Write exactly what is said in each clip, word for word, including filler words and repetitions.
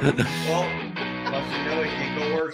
Well, plus you know it can't go worse.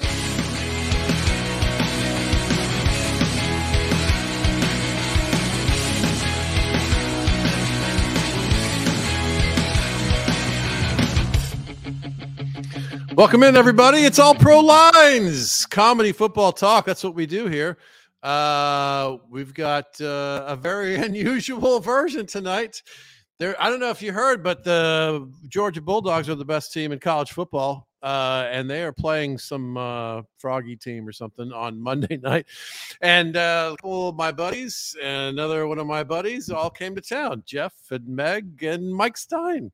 Welcome in, everybody. It's All Pro Lines, comedy football talk. That's what we do here. Uh, we've got uh, a very unusual version tonight. There, I don't know if you heard, but the Georgia Bulldogs are the best team in college football, uh, and they are playing some uh, froggy team or something on Monday night. And uh, a couple of my buddies and another one of my buddies all came to town, Jeff and Meg and Mike Stein.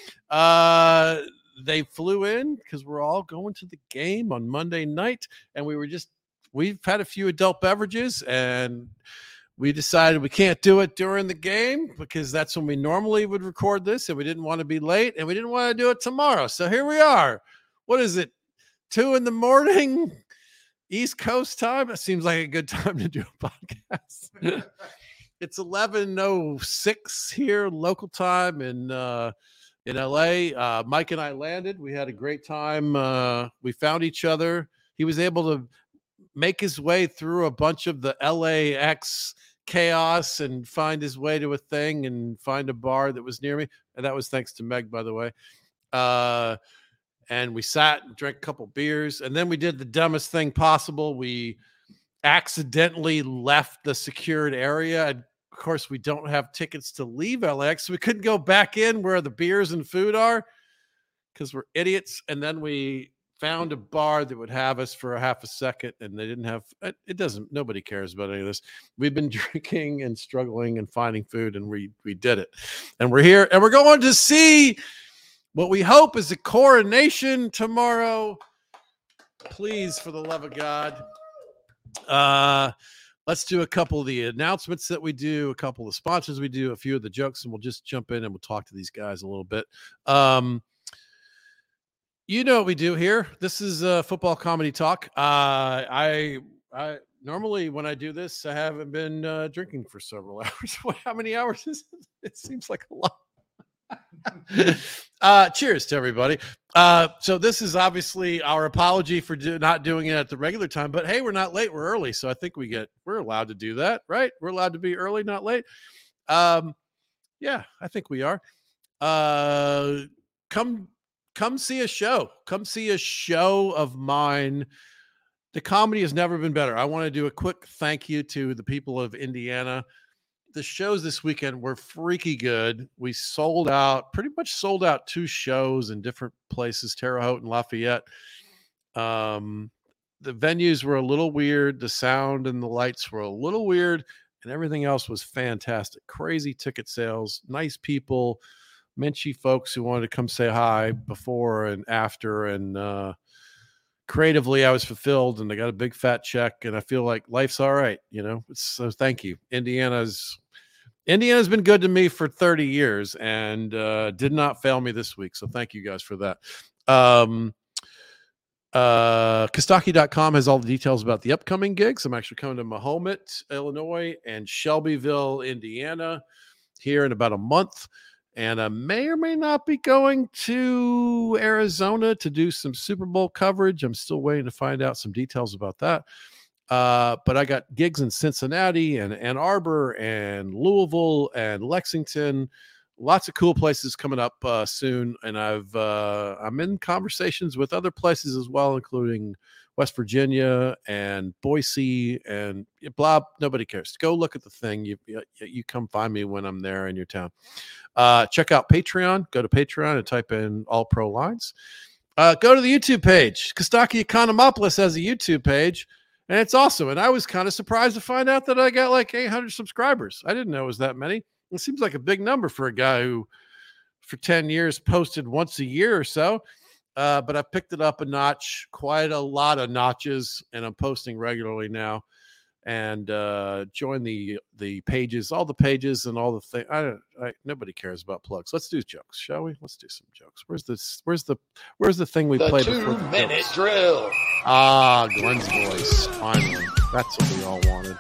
Uh, they flew in because we're all going to the game on Monday night, and we were just we've had a few adult beverages, and we decided we can't do it during the game because that's when we normally would record this, and we didn't want to be late, and we didn't want to do it tomorrow. So here we are. What is it? Two in the morning, East Coast time. It seems like a good time to do a podcast. It's eleven oh six here, local time, and uh in L A. Uh, Mike and I landed. We had a great time. Uh, we found each other. He was able to make his way through a bunch of the L A X chaos and find his way to a thing and find a bar that was near me. And that was thanks to Meg, by the way. Uh, and we sat and drank a couple beers. And then we did the dumbest thing possible. We accidentally left the secured area. And of course, we don't have tickets to leave L A X, so we couldn't go back in where the beers and food are because we're idiots. And then we found a bar that would have us for a half a second, and they didn't have it. It doesn't. Nobody cares about any of this. We've been drinking and struggling and finding food, and we we did it. And we're here, and we're going to see what we hope is a coronation tomorrow. Please, for the love of God. Uh. Let's do a couple of the announcements that we do, a couple of sponsors we do, a few of the jokes, and we'll just jump in and we'll talk to these guys a little bit. Um, you know what we do here. This is uh, football comedy talk. Uh, I I normally when I do this, I haven't been uh, drinking for several hours. How many hours is it? It seems like a lot. uh, cheers to everybody. Uh, so this is obviously our apology for do, not doing it at the regular time, but hey, we're not late. We're early. So I think we get, we're allowed to do that, right? We're allowed to be early, not late. Um, yeah, I think we are. Uh, come, come see a show, come see a show of mine. The comedy has never been better. I want to do a quick thank you to the people of Indiana. The shows this weekend were freaky good. We sold out, pretty much sold out two shows in different places, Terre Haute and Lafayette. Um, the venues were a little weird. The sound and the lights were a little weird, and everything else was fantastic. Crazy ticket sales, nice people, Menchie folks who wanted to come say hi before and after. And uh, creatively, I was fulfilled, and I got a big fat check, and I feel like life's all right. You know, so thank you. Indiana's Indiana's been good to me for thirty years and uh, did not fail me this week. So thank you guys for that. Um, uh, Kostaki dot com has all the details about the upcoming gigs. I'm actually coming to Mahomet, Illinois, and Shelbyville, Indiana here in about a month. And I may or may not be going to Arizona to do some Super Bowl coverage. I'm still waiting to find out some details about that. Uh, but I got gigs in Cincinnati and Ann Arbor and Louisville and Lexington. Lots of cool places coming up uh, soon. And I've uh, I'm in conversations with other places as well, including West Virginia and Boise and blah. Nobody cares. Go look at the thing. You you come find me when I'm there in your town. Uh, check out Patreon. Go to Patreon and type in All Pro Lines. Uh, go to the YouTube page. Kostaki Economopoulos has a YouTube page. And it's awesome. And I was kind of surprised to find out that I got like eight hundred subscribers. I didn't know it was that many. It seems like a big number for a guy who for ten years posted once a year or so. Uh, but I picked it up a notch, quite a lot of notches, and I'm posting regularly now. And uh, join the the pages, all the pages and all the things. I don't. I, nobody cares about plugs. Let's do jokes, shall we? Let's do some jokes. Where's this? Where's the? Where's the thing we the played two before? The minute jokes? drill. Ah, Glenn's voice. Finally, that's what we all wanted.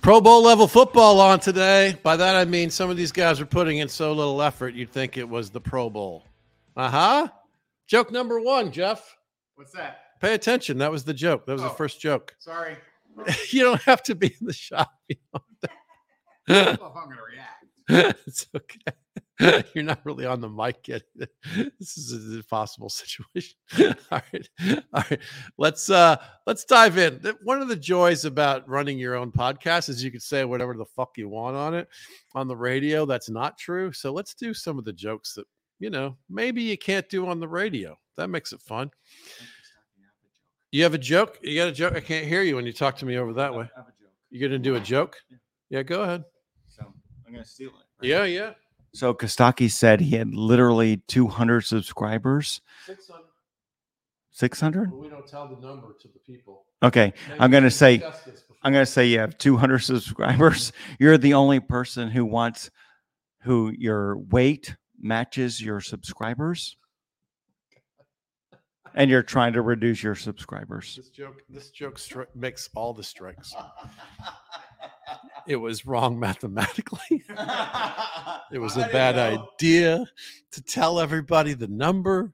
Pro Bowl level football on today. By that I mean some of these guys are putting in so little effort you'd think it was the Pro Bowl. Uh-huh. Joke number one, Jeff. What's that? Pay attention. That was the joke. That was Oh. the first joke. Sorry. You don't have to be in the shop. Well, if I'm going to react. It's okay. You're not really on the mic yet. This is an impossible situation. All right. All right. Let's uh let's dive in. One of the joys about running your own podcast is you can say whatever the fuck you want on it. On the radio, that's not true. So let's do some of the jokes that, you know, maybe you can't do on the radio. That makes it fun. You have a joke? You got a joke? I can't hear you when you talk to me over that way. I have a joke. You're gonna do a joke? Yeah. Yeah, go ahead. So I'm going to steal it. right? Yeah, yeah. So Kostaki said he had literally two hundred subscribers. six hundred. six hundred? We don't tell the number to the people. Okay. Maybe I'm we going to should say, discuss this before. I'm going to say you have two hundred subscribers. You're the only person who wants, who your weight matches your subscribers. And you're trying to reduce your subscribers. This joke, this joke stri- makes all the strikes. It was wrong mathematically. It was a bad idea to tell everybody the number.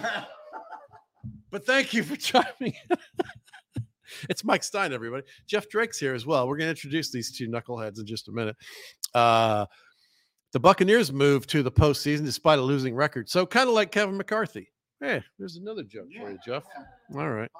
But thank you for chiming in. It's Mike Stein, everybody. Jeff Drake's here as well. We're going to introduce these two knuckleheads in just a minute. Uh, the Buccaneers moved to the postseason despite a losing record. So kind of like Kevin McCarthy. Hey, there's another joke for you, Jeff. All right.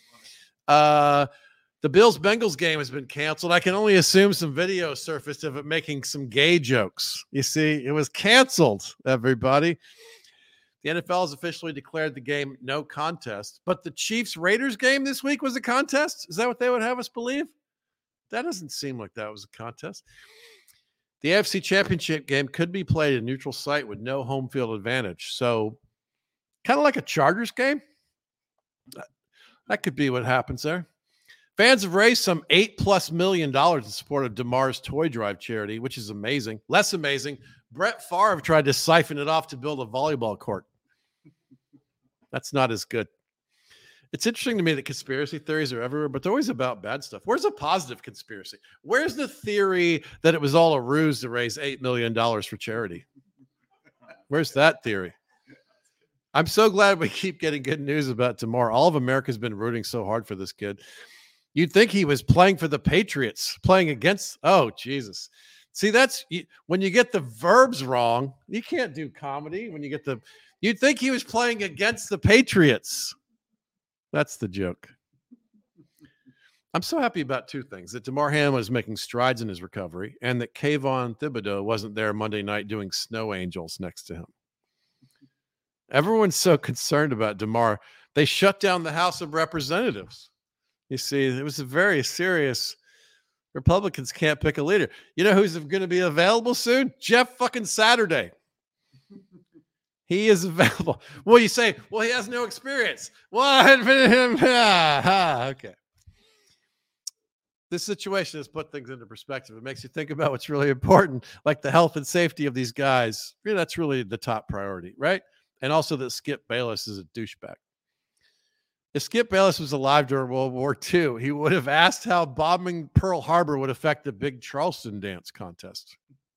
Uh, the Bills-Bengals game has been canceled. I can only assume some video surfaced of it making some gay jokes. You see, it was canceled, everybody. The N F L has officially declared the game no contest. But the Chiefs-Raiders game this week was a contest? Is that what they would have us believe? That doesn't seem like that was a contest. The A F C Championship game could be played at a neutral site with no home field advantage. So kind of like a Chargers game. That could be what happens there. Fans have raised some eight plus million dollars in support of DeMar's Toy Drive charity, which is amazing. Less amazing, Brett Favre tried to siphon it off to build a volleyball court. That's not as good. It's interesting to me that conspiracy theories are everywhere, but they're always about bad stuff. Where's a positive conspiracy? Where's the theory that it was all a ruse to raise eight million dollars for charity? Where's that theory? I'm so glad we keep getting good news about DeMar. All of America's been rooting so hard for this kid. You'd think he was playing for the Patriots, playing against. Oh, Jesus. See, that's when you get the verbs wrong. You can't do comedy when you get the. You'd think he was playing against the Patriots. That's the joke. I'm so happy about two things: that DeMar Hamlin is making strides in his recovery, and that Kayvon Thibodeau wasn't there Monday night doing snow angels next to him. Everyone's so concerned about DeMar. They shut down the House of Representatives. You see, it was a very serious. Republicans can't pick a leader. You know who's going to be available soon? Jeff fucking Saturday. He is available. Well, you say, well, he has no experience. What? Okay. This situation has put things into perspective. It makes you think about what's really important, like the health and safety of these guys. Yeah, that's really the top priority, right? And also that Skip Bayless is a douchebag. If Skip Bayless was alive during World War Two, he would have asked how bombing Pearl Harbor would affect the big Charleston dance contest.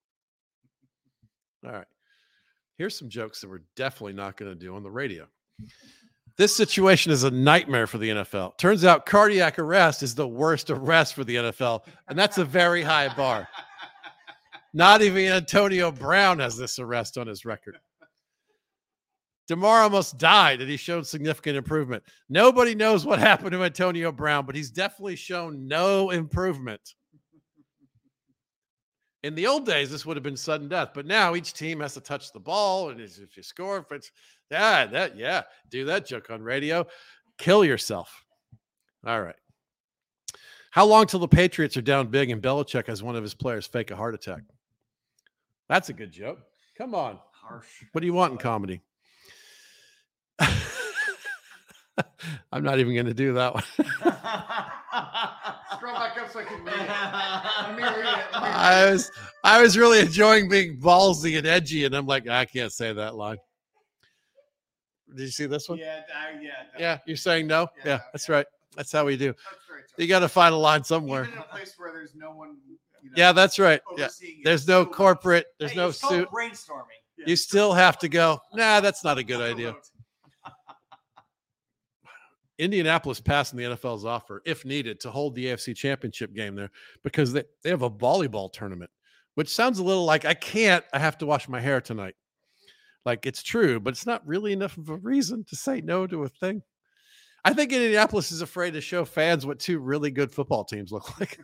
All right. Here's some jokes that we're definitely not going to do on the radio. This situation is a nightmare for the N F L. Turns out cardiac arrest is the worst arrest for the N F L, and that's a very high bar. Not even Antonio Brown has this arrest on his record. DeMar almost died, and he showed significant improvement. Nobody knows what happened to Antonio Brown, but he's definitely shown no improvement. In the old days, this would have been sudden death, but now each team has to touch the ball, and if you score, if it's yeah, that yeah, do that joke on radio, kill yourself. All right. How long till the Patriots are down big and Belichick has one of his players fake a heart attack? That's a good joke. Come on. Harsh. What do you want in comedy? I'm not even going to do that one. Scroll back up so I can read it. Let me read it. Let me read I was I was really enjoying being ballsy and edgy, and I'm like, I can't say that line. Did you see this it. one? Yeah, I, yeah. no. Yeah, you're saying no? Yeah, Yeah, no, that's yeah. right. That's how we do. That's very tough. You got to find a line somewhere. Even in a place where there's no one you know, Yeah, that's right. Yeah. overseeing it There's no so much. corporate, there's Hey, no it's called suit. brainstorming. Yeah. You still have to go, nah, that's not a good idea. Indianapolis passing the N F L's offer, if needed, to hold the A F C Championship game there because they, they have a volleyball tournament, which sounds a little like I can't, I have to wash my hair tonight. Like it's true, but it's not really enough of a reason to say no to a thing. I think Indianapolis is afraid to show fans what two really good football teams look like.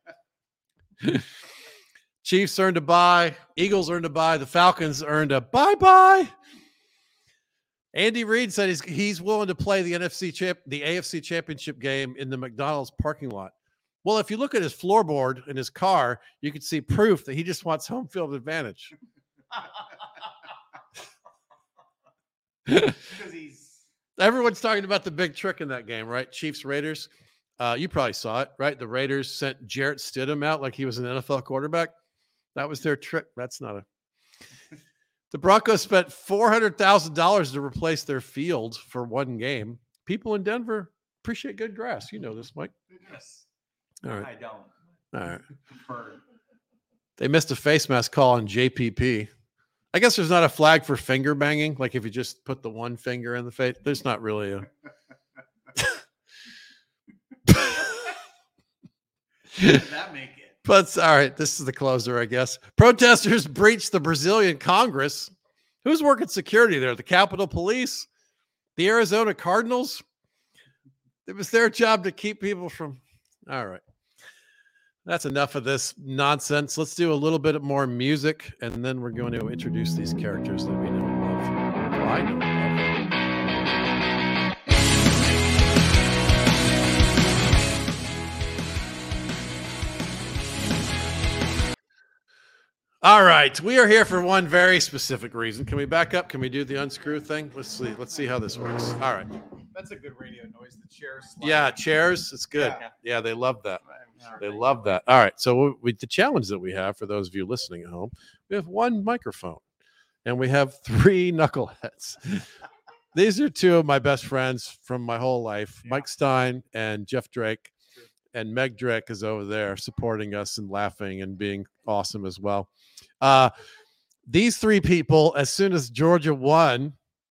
Chiefs earned a bye. Eagles earned a bye. The Falcons earned a bye-bye. Andy Reid said he's he's willing to play the N F C champ, the A F C Championship game in the McDonald's parking lot. Well, if you look at his floorboard in his car, you can see proof that he just wants home field advantage. Because he's Everyone's talking about the big trick in that game, right? Chiefs Raiders. Uh, you probably saw it, right? The Raiders sent Jarrett Stidham out like he was an N F L quarterback. That was their trick. That's not a. The Broncos spent four hundred thousand dollars to replace their field for one game. People in Denver appreciate good grass. You know this, Mike. goodness. All right. I don't. All right. Preferred. They missed a face mask call on J P P. I guess there's not a flag for finger banging. Like if you just put the one finger in the face, there's not really a. Did that make it? But all right, this is the closer, I guess. Protesters breached the Brazilian Congress. Who's working security there? The Capitol Police? The Arizona Cardinals? It was their job to keep people from. All right. That's enough of this nonsense. Let's do a little bit more music, and then we're going to introduce these characters that we know and love. Well, I know and love. All right, we are here for one very specific reason. Can we back up? Can we do the unscrew thing? Let's see. Let's see how this works. All right. That's a good radio noise. The chair slide. Yeah, chairs. It's good. Yeah. Yeah, they love that. Sure. They love that. All right. So we, the challenge that we have for those of you listening at home, we have one microphone and we have three knuckleheads. These are two of my best friends from my whole life, Yeah. Mike Stein and Jeff Drake. And Meg Drake is over there supporting us and laughing and being awesome as well. Uh, these three people, as soon as Georgia won,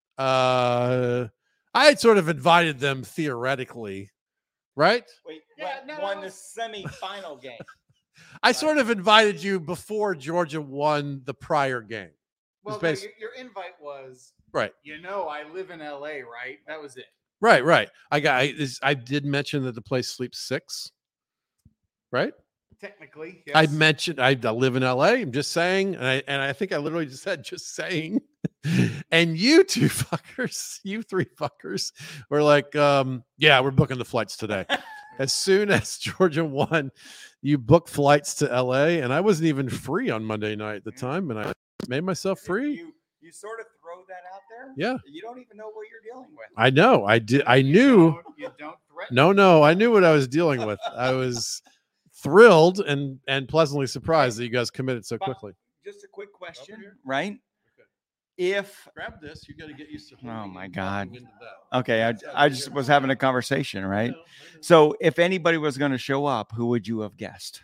uh, I had sort of invited them theoretically, right? Wait, Yeah, what no, won no. the semifinal game? I sort of invited you before Georgia won the prior game. Well, It's no, basi- your, your invite was, Right, you know, I live in L A, right? That was it. right, right. I got. I, this, I did mention that the place sleeps six. Right. Technically, yes. I mentioned I, I live in L A. I'm just saying, and I and I think I literally just said just saying. And you two fuckers, you three fuckers, were like, um, yeah, we're booking the flights today. As soon as Georgia won, you booked flights to L A, and I wasn't even free on Monday night at the time, and I made myself free. You you sort of throw that out there. Yeah, You don't even know what you're dealing with. I know. I did. I You knew. don't- You don't threaten. No, no, I knew what I was dealing with. I was thrilled and and pleasantly surprised that you guys committed so But- quickly. Just a quick question, here. right? Okay. If Grab this. You got to get used to. Oh holding my and God. talking into that. okay, I I just was having a conversation, I right? know, I know. So if anybody was going to show up, who would you have guessed?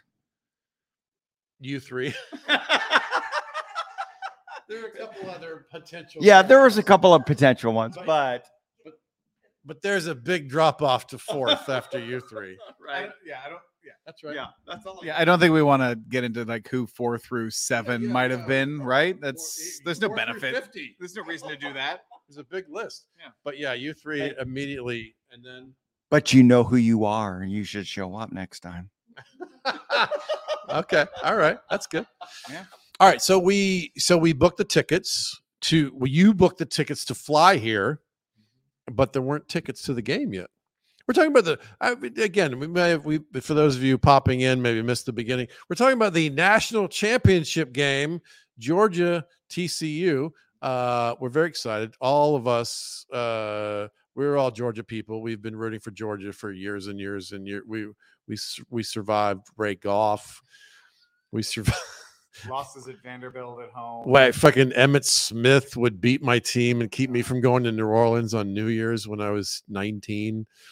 You three. There are a couple other potential. Yeah, there was a characters, couple of potential ones, but but there's a big drop off to fourth after you three. I don't- yeah, I don't. Yeah. That's right. yeah, that's all. Yeah, I don't think we want to get into like who four through seven Yeah, yeah, might yeah. have been, right? Four- That's there's no four through benefit. fifty. There's no reason to do that. There's a big list. Yeah. But yeah, you three Hey. immediately, and then. But you know who you are, and you should show up next time. Okay. All right. That's good. Yeah. All right. So we so we booked the tickets to well, you booked the tickets to fly here, but there weren't tickets to the game yet. We're talking about the I, again. We may have, we for those of you popping in, maybe missed the beginning. We're talking about the national championship game, Georgia T C U. Uh, we're very excited. All of us. Uh, we're all Georgia people. We've been rooting for Georgia for years and years and years. We we s- we survived Ray Goff. We survived. Losses at Vanderbilt at home. Wait, fucking Emmett Smith would beat my team and keep me from going to New Orleans on New Year's when I was nineteen.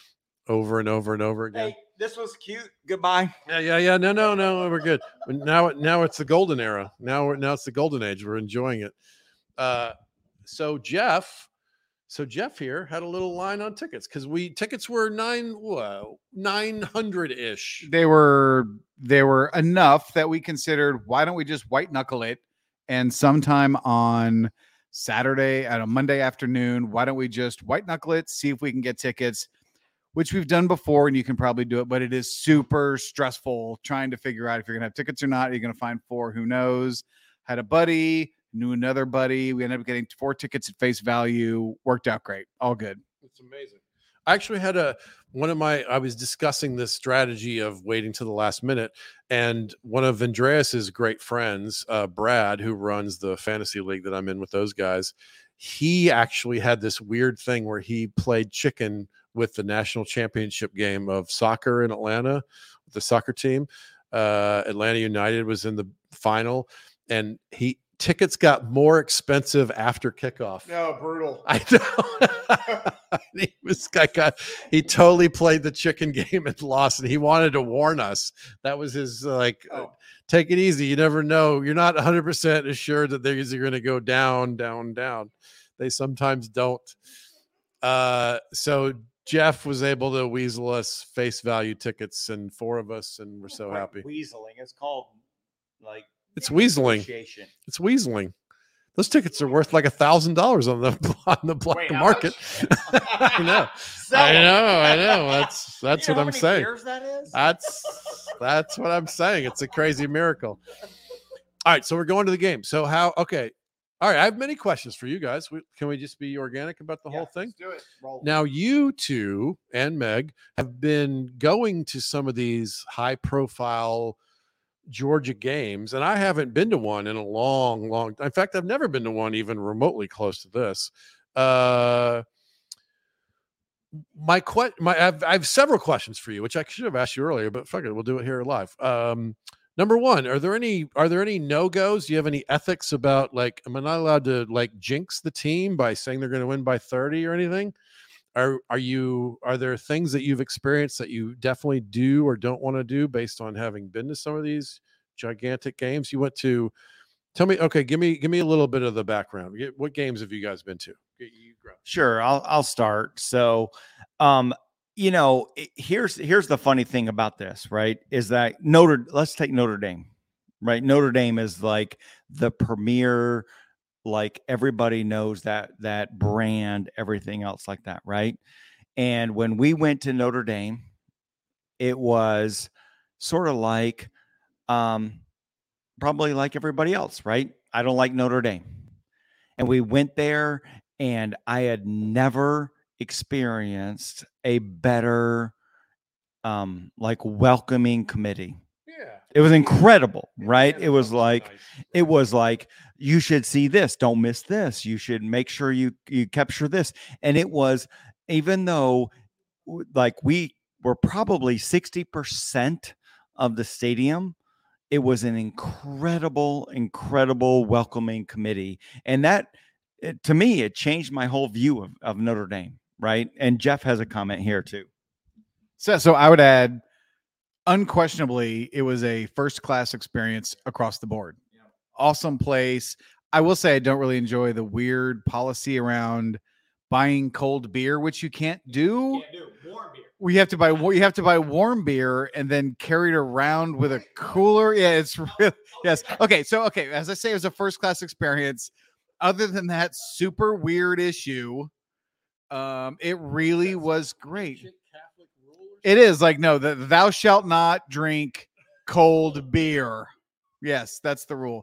over and over and over again. Hey, this was cute. Goodbye. Yeah, yeah, yeah. No, no, no. We're good. Now, now it's the golden era. Now, we're now it's the golden age. We're enjoying it. Uh, so Jeff, so Jeff here had a little line on tickets because we tickets were nine, whoa, nine hundred ish. They were they were enough that we considered, why don't we just white knuckle it, and sometime on Saturday at a Monday afternoon, why don't we just white knuckle it, see if we can get tickets, which we've done before, and you can probably do it, but it is super stressful trying to figure out if you're gonna have tickets or not. Are you gonna find four? Who knows? Had a buddy, knew another buddy. We ended up getting four tickets at face value. Worked out great. All good. It's amazing. I actually had a one of my I was discussing this strategy of waiting to the last minute, and one of Andreas's great friends, uh, Brad, who runs the fantasy league that I'm in with those guys, he actually had this weird thing where he played chicken with the national championship game of soccer in Atlanta, with the soccer team. Uh, Atlanta United was in the final, and he tickets got more expensive after kickoff. No, brutal. I know. he was guy got he totally played the chicken game and lost, and he wanted to warn us. That was his uh, like Oh. take it easy. You never know. You're not one hundred percent assured that they're either going to go down, down, down. They sometimes don't. Uh, so Jeff was able to weasel us face value tickets, and four of us, and we're so happy. Weaseling. It's called like It's weaseling. negotiation. It's weaseling. Those tickets are worth like a thousand dollars on the on the black Wait, how market. I know. I know. I know. That's that's You know what how I'm many saying. beers that is? That's that's what I'm saying. It's a crazy miracle. All right, so we're going to the game. So how? Okay. All right, I have many questions for you guys. We, can we just be organic about the Yeah, whole thing? let's do it. Roll. Now, you two and Meg have been going to some of these high-profile Georgia games, and I haven't been to one in a long, long. In fact, I've never been to one even remotely close to this. Uh, my que- my I have, I have several questions for you, which I should have asked you earlier, but fuck it, we'll do it here live. Um, number one, are there any are there any no goes? Do you have any ethics about, like, am I not allowed to like jinx the team by saying they're going to win by thirty or anything? Are are you are there things that you've experienced that you definitely do or don't want to do based on having been to some of these gigantic games? You went to, tell me, okay, give me give me a little bit of the background. Get- What games have you guys been to? Get you go. Sure, I'll I'll start. So, um, you know, i- here's here's the funny thing about this, right? Is that Notre let's take Notre Dame, right? Notre Dame is like the premier, like everybody knows that that brand, everything else like that, right? And when we went to Notre Dame, it was sort of like um probably like everybody else, right? I don't like Notre Dame. And we went there, and I had never experienced a better um like welcoming committee. Yeah. It was incredible, right? It was like it was like, you should see this, don't miss this, you should make sure you you capture this. And it was, even though w- like we were probably sixty percent of the stadium, it was an incredible, incredible welcoming committee. And that, it, to me, it changed my whole view of, of Notre Dame, right? And Jeff has a comment here too. So, so I would add, unquestionably, it was a first class experience across the board. Awesome place. I will say I don't really enjoy the weird policy around buying cold beer, which you can't do. We have to buy you have to buy warm beer and then carry it around with a cooler. Yeah, it's real. Yes. Okay. So okay, as I say, it was a first class experience. Other than that super weird issue, um, it really was great. It is like, no, the thou shalt not drink cold beer. Yes, that's the rule.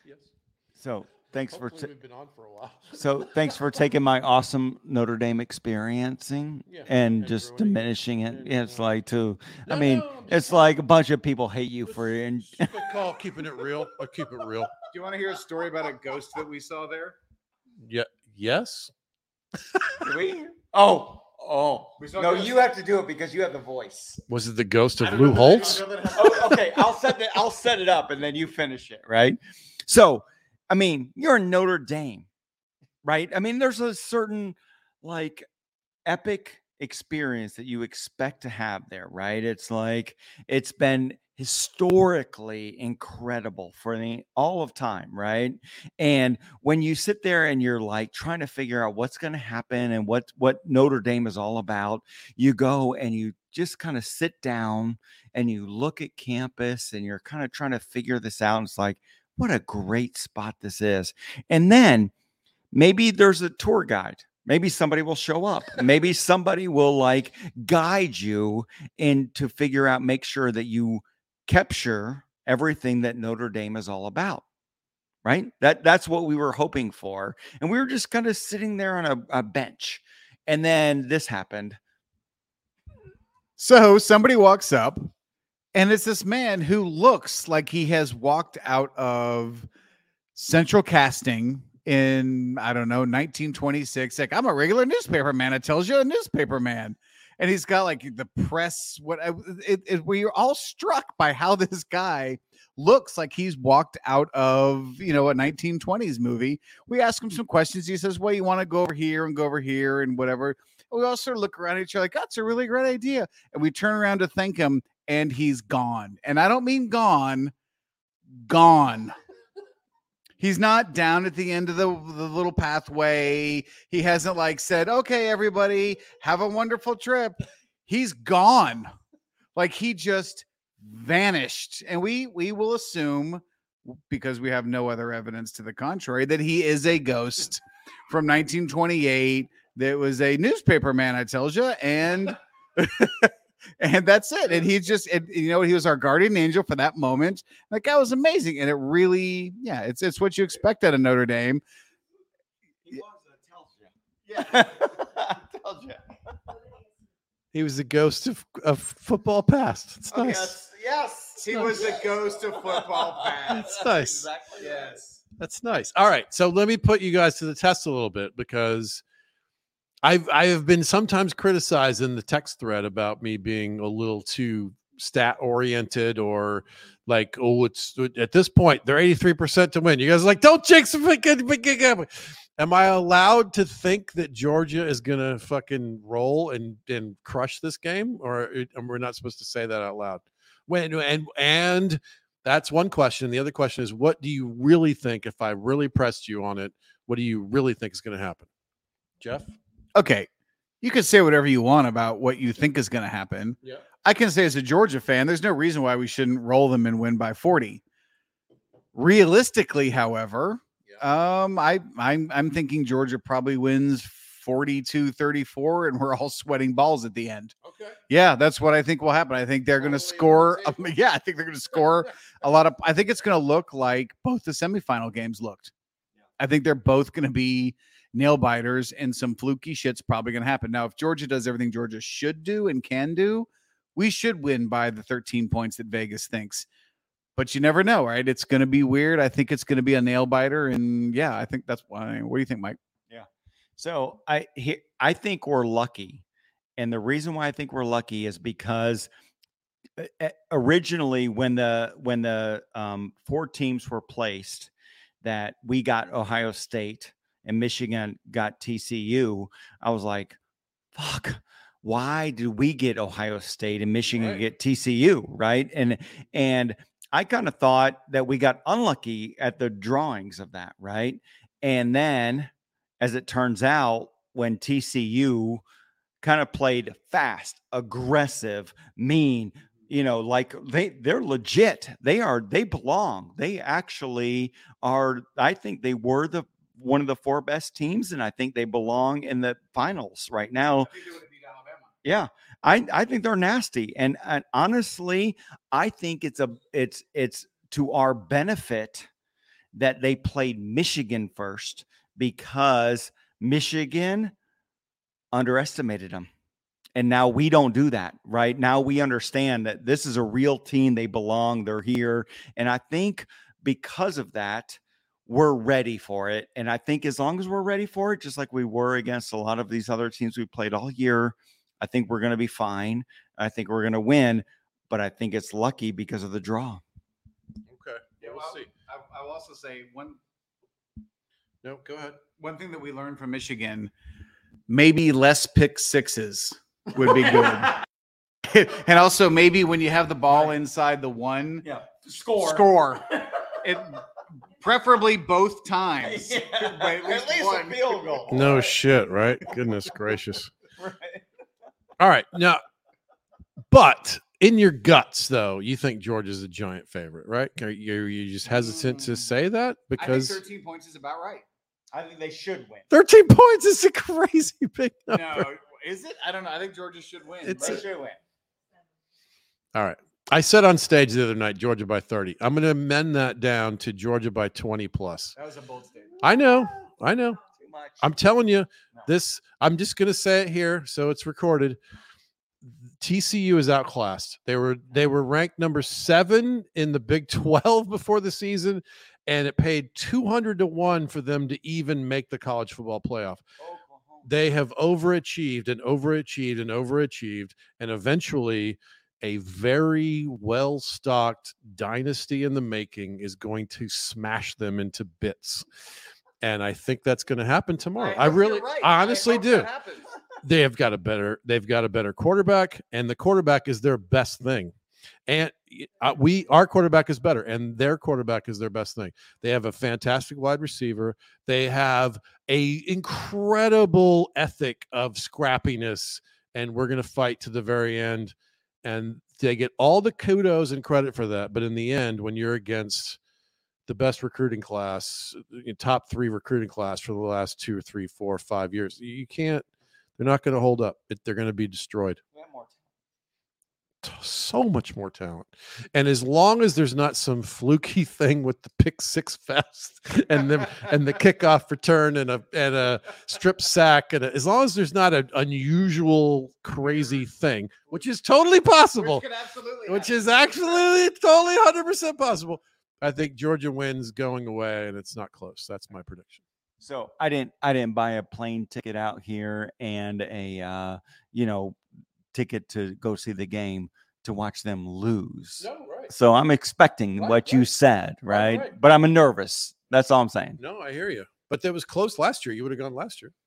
Yes. So thanks Hopefully for ta- we've been on for a while. so thanks for taking my awesome Notre Dame experiencing Yeah, and and just ruining it. diminishing it. And, Yeah, it's uh, like to. I No, mean, no, I'm just it's saying. like a bunch of people hate you for it. And It's what I call keeping it real. I keep it real. Do you want to hear a story about a ghost that we saw there? Yeah. Yes. we. Oh, oh. We saw No, ghosts. you have to do it because you have the voice. Was it the ghost I of don't Lou know that- I Holtz? don't know that- Oh, okay, I'll set it. I'll set it up, and then you finish it, right? So, I mean, you're in Notre Dame, right? I mean, there's a certain like epic experience that you expect to have there, right? It's like it's been historically incredible for the all of time, right? And when you sit there and you're like trying to figure out what's going to happen and what what Notre Dame is all about, you go and you just kind of sit down and you look at campus and you're kind of trying to figure this out. And it's like, what a great spot this is. And then maybe there's a tour guide. Maybe somebody will show up. Maybe somebody will like guide you in to figure out, make sure that you capture everything that Notre Dame is all about. Right? That that's what we were hoping for. And we were just kind of sitting there on a, a bench. And then this happened. So somebody walks up, and it's this man who looks like he has walked out of Central Casting in, I don't know, nineteen twenty-six. Like, I'm a regular newspaper man. It tells you a newspaper man. And he's got like the press. What it, it, we are all struck by how this guy looks like he's walked out of, you know, a nineteen twenties movie. We ask him some questions. He says, well, you want to go over here and go over here and whatever. And we all sort of look around at each other like, that's a really great idea. And we turn around to thank him, and he's gone. And I don't mean gone, gone. He's not down at the end of the, the little pathway. He hasn't like said, okay, everybody, have a wonderful trip. He's gone. Like he just vanished. And we we will assume, because we have no other evidence to the contrary, that he is a ghost from nineteen twenty-eight. That was a newspaper man, I tells you. And and that's it. And he just, and, you know, he was our guardian angel for that moment. That guy was amazing. And it really, yeah, it's it's what you expect out of Notre Dame. He was, it tells you. Yeah. It tells you. He was the ghost of, of football past. It's nice. Yes. Yes. He was a ghost of football past. That's nice. Exactly. Yes. That's nice. All right. So let me put you guys to the test a little bit, because I've I have been sometimes criticized in the text thread about me being a little too stat oriented, or like, oh, it's at this point they're eighty-three percent to win. You guys are like, don't jinx it. Am I allowed to think that Georgia is gonna fucking roll and and crush this game, or it, we're not supposed to say that out loud? When and and that's one question. The other question is, what do you really think? If I really pressed you on it, what do you really think is going to happen, Jeff? Okay. You can say whatever you want about what you think is going to happen. Yeah. I can say as a Georgia fan, there's no reason why we shouldn't roll them and win by forty. Realistically, however, yeah. um, I, I'm, I'm thinking Georgia probably wins forty-two thirty-four, and we're all sweating balls at the end. Okay. Yeah, that's what I think will happen. I think they're going to score. Um, yeah, I think they're going to score a lot of. I think it's going to look like both the semifinal games looked. Yeah. I think they're both going to be nail biters, and some fluky shit's probably going to happen. Now, if Georgia does everything Georgia should do and can do, we should win by the thirteen points that Vegas thinks. But you never know, right? It's going to be weird. I think it's going to be a nail biter, and yeah, I think that's why. What do you think, Mike? Yeah. So I he, I think we're lucky, and the reason why I think we're lucky is because originally, when the when the um, four teams were placed, that we got Ohio State and Michigan got T C U, I was like, fuck, why do we get Ohio State and Michigan right. get T C U, right? And and I kind of thought that we got unlucky at the drawings of that, right? And then, as it turns out, when T C U kind of played fast, aggressive, mean, you know, like they they're legit. They are, they belong. They actually are, I think they were the one of the four best teams, and I think they belong in the finals right now. Yeah, I, I think they're nasty, and, and honestly, I think it's a it's it's to our benefit that they played Michigan first because Michigan underestimated them. And now we don't do that, right? Now we understand that this is a real team. They belong. They're here. And I think because of that, we're ready for it. And I think as long as we're ready for it, just like we were against a lot of these other teams we played all year, I think we're going to be fine. I think we're going to win. But I think it's lucky because of the draw. Okay. Yeah, we'll well, see. I, I will also say one No, go ahead. one thing that we learned from Michigan, maybe less pick sixes would be good. And also maybe when you have the ball inside the one Yeah. Score. score it preferably both times. Yeah. But at least, At least a one. field goal. No shit, right? Goodness gracious. All right. Now, but in your guts, though, you think Georgia's a giant favorite, right? Are you, are you just hesitant to say that? I think Because thirteen points is about right. I think they should win. thirteen points is a crazy big number. No, is it? I don't know. I think Georgia should win. It's They a- should win. All right. I said on stage the other night, Georgia by thirty. I'm going to amend that down to Georgia by twenty plus. That was a bold statement. I know. I know. Too much. I'm telling you, No. this, I'm just going to say it here so it's recorded. T C U is outclassed. They were they were ranked number seven in the Big twelve before the season, and it paid two hundred to one for them to even make the college football playoff. Oklahoma. They have overachieved and overachieved and overachieved, and eventually a very well-stocked dynasty in the making is going to smash them into bits. And I think that's going to happen tomorrow. I, hope you're really right. I honestly hope do. that happens. They have got a better they've got a better quarterback, and the quarterback is their best thing. And uh, we our quarterback is better, and their quarterback is their best thing. They have a fantastic wide receiver. They have a incredible ethic of scrappiness, and we're going to fight to the very end. And they get all the kudos and credit for that. But in the end, when you're against the best recruiting class, top three recruiting class for the last two or three, four, five years, you can't. They're not going to hold up. It, they're going to be destroyed. We have more time. So much more talent. And as long as there's not some fluky thing with the pick six fest and the and the kickoff return and a and a strip sack, and a, as long as there's not an unusual crazy thing, which is totally possible, Which could absolutely which happen. is actually totally one hundred percent possible. I think Georgia wins going away, and it's not close. That's my prediction. So I didn't I didn't buy a plane ticket out here and a uh, you know ticket to go see the game to watch them lose. No, right. So I'm expecting Right, what you right. said, Right, right? right. But I'm nervous. That's all I'm saying. No, I hear you. But that was close last year. You would have gone last year.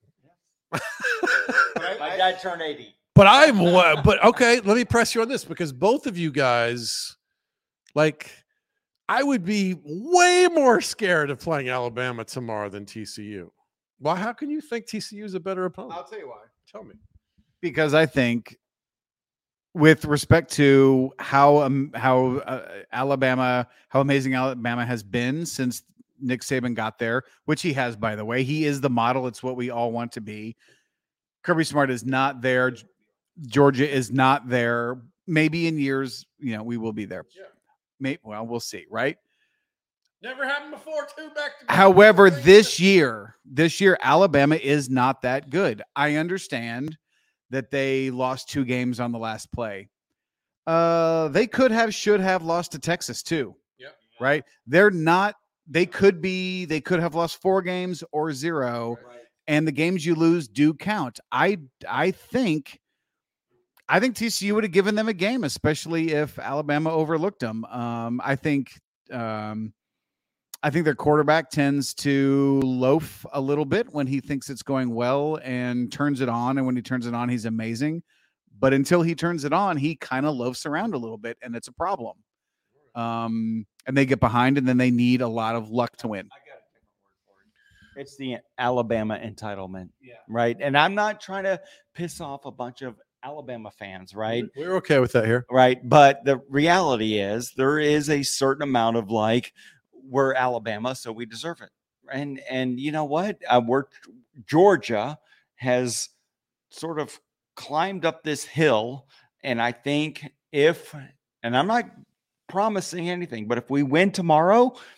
My dad turned eighty. But I'm, wa- but okay, let me press you on this because both of you guys, like, I would be way more scared of playing Alabama tomorrow than T C U. Well, how can you think T C U is a better opponent? I'll tell you why. Tell me. Because I think, with respect to how um, how uh, Alabama, how amazing Alabama has been since Nick Saban got there, which he has, by the way, he is the model. It's what we all want to be. Kirby Smart is not there. Georgia is not there. Maybe in years, you know, we will be there. Yeah. Maybe, well, we'll see, right? Never happened before, two back to back. However, this year, this year, Alabama is not that good. I understand that they lost two games on the last play. Uh, they could have, should have lost to Texas too. Yep. Right? They're not. They could be. They could have lost four games or zero, and the games you lose do count. I I think. I think T C U would have given them a game, especially if Alabama overlooked them. Um, I think. Um, I think their quarterback tends to loaf a little bit when he thinks it's going well and turns it on. And when he turns it on, he's amazing. But until he turns it on, he kind of loafs around a little bit, and it's a problem. Um, and they get behind, and then they need a lot of luck to win. I got a different word for it. It's the Alabama entitlement, Yeah. right? And I'm not trying to piss off a bunch of Alabama fans, right? We're okay with that here. Right. But the reality is there is a certain amount of like, we're Alabama, so we deserve it. And and you know what? Uh, we're Georgia has sort of climbed up this hill, and I think if, and I'm not promising anything, but if we win tomorrow,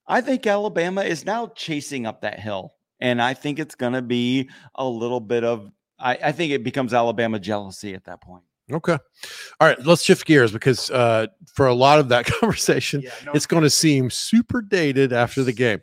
I think Alabama is now chasing up that hill. And I think it's going to be a little bit of, I, I think it becomes Alabama jealousy at that point. Okay. All right. Let's shift gears because uh, for a lot of that conversation, Yeah, no, it's going to seem super dated after the game.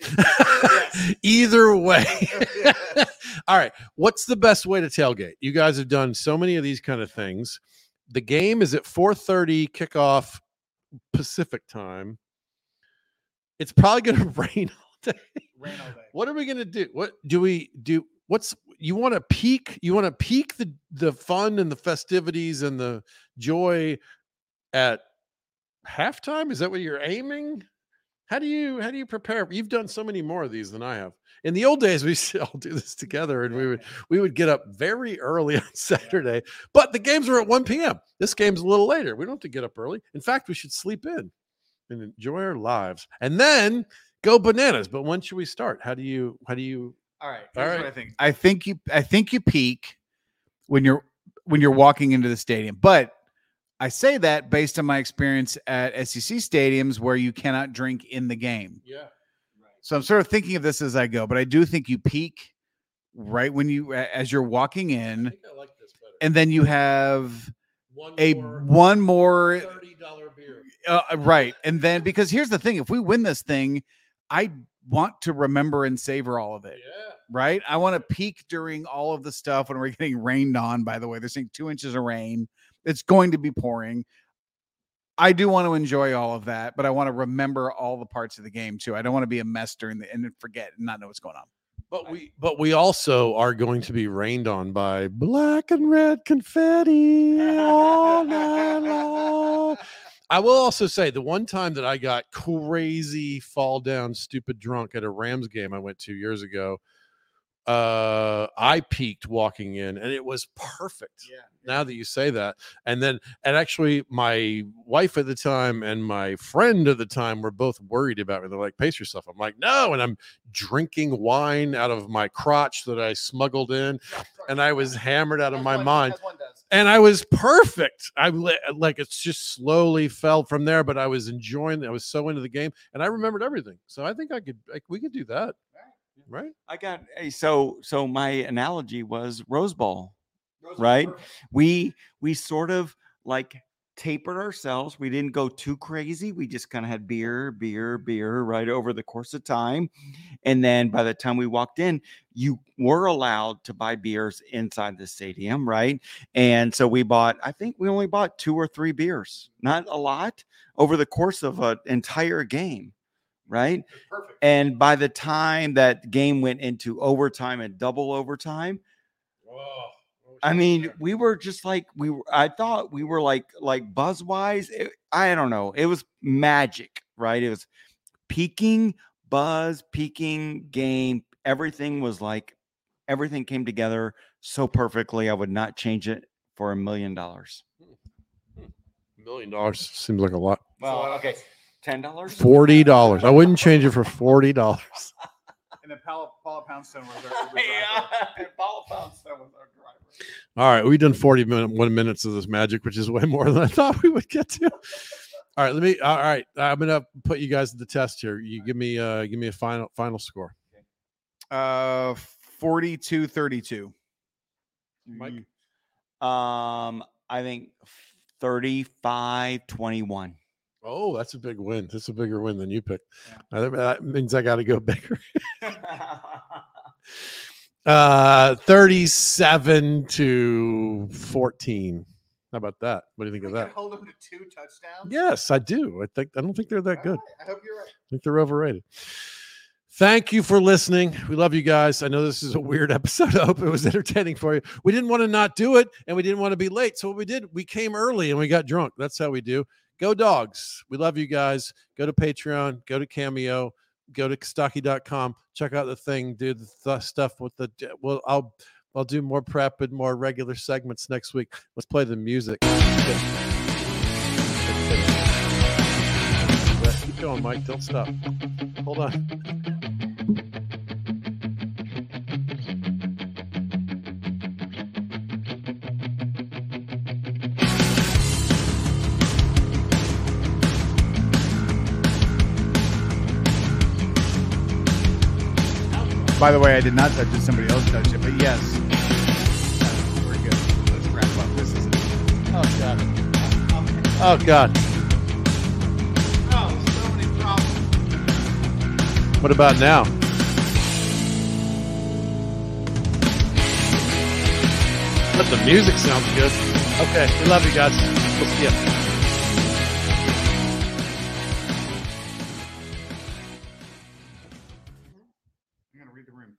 Either way. All right. What's the best way to tailgate? You guys have done so many of these kind of things. The game is at four thirty kickoff Pacific time. It's probably going to rain all day. Rain all day. What are we going to do? What do we do? What's you want to peak? You want to peak the the fun and the festivities and the joy at halftime? Is that what you're aiming? How do you how do you prepare? You've done so many more of these than I have. In the old days, we used to all do this together, and we would we would get up very early on Saturday. But the games are at one p.m. This game's a little later. We don't have to get up early. In fact, we should sleep in and enjoy our lives, and then go bananas. But when should we start? How do you how do you? All right. All Here's right. what I think. I think you I think you peak when you're when you're walking into the stadium. But I say that based on my experience at S E C stadiums where you cannot drink in the game. Yeah. So I'm sort of thinking of this as I go, but I do think you peak right when you as you're walking in, I think I like this better. and then you have One a more one more thirty dollar beer. uh, right. And then because here's the thing, if we win this thing, I want to remember and savor all of it. Yeah. Right? I want to peak during all of the stuff when we're getting rained on, by the way. They're saying two inches of rain. It's going to be pouring. I do want to enjoy all of that, but I want to remember all the parts of the game too. I don't want to be a mess during the and forget and not know what's going on. But we but we also are going to be rained on by black and red confetti all night long. I will also say the one time that I got crazy fall down stupid drunk at a Rams game I went to years ago, uh I peaked walking in and it was perfect. Yeah. Now that you say that. And then and actually my wife at the time and my friend at the time were both worried about me. They're like, pace yourself. I'm like, no. And I'm drinking wine out of my crotch that I smuggled in, and I was hammered out of my mind. And I was perfect. I li- like it's just slowly fell from there, but I was enjoying it. I was so into the game, and I remembered everything. So I think I could like we could do that. Right? I got so so my analogy was Rose Bowl, right? We we sort of like tapered ourselves. We didn't go too crazy. We just kind of had beer, beer, beer right over the course of time. And then by the time we walked in, you were allowed to buy beers inside the stadium, right? And so we bought, I think we only bought two or three beers, not a lot, over the course of an entire game. Right. Perfect. And by the time that game went into overtime and double overtime, Whoa. I mean, we were just like we were. I thought we were like like buzz-wise. It, I don't know. It was magic, right? It was peaking buzz, peaking game. Everything was like everything came together so perfectly. I would not change it for a million dollars. A million dollars seems like a lot. Well, okay. ten dollars? Forty dollars. I wouldn't change it for forty dollars. And then Paula, Paula Poundstone was our, was our Yeah, Paula Poundstone was our driver. All right, we've done forty minute, one minutes of this magic, which is way more than I thought we would get to. All right, let me. All right, I'm gonna put you guys to the test here. You give me, uh, give me a final final score. uh forty-two thirty-two. Mike? Um, I think thirty-five twenty-one. Oh, that's a big win. That's a bigger win than you picked. Uh, That means I got to go bigger. uh, thirty-seven to fourteen. How about that? What do you think of that? Hold them to two touchdowns. Yes, I do. I think I don't think they're that good. I hope you're right. I think they're overrated. Thank you for listening. We love you guys. I know this is a weird episode. I hope it was entertaining for you. We didn't want to not do it, and we didn't want to be late. So what we did, we came early and we got drunk. That's how we do. Go Dogs. We love you guys. Go to Patreon. Go to Cameo. Go to Kostaki dot com. Check out the thing. Do the th- stuff with the. Well, I'll I'll do more prep and more regular segments next week. Let's play the music. Keep going, Mike. Don't stop. Hold on. By the way, I did not touch it. Somebody else touched it. But yes, we're good. Let's wrap up. This is. Oh god. Oh god. Oh, so many problems. What about now? But the music sounds good. Okay, we love you guys. We'll see you.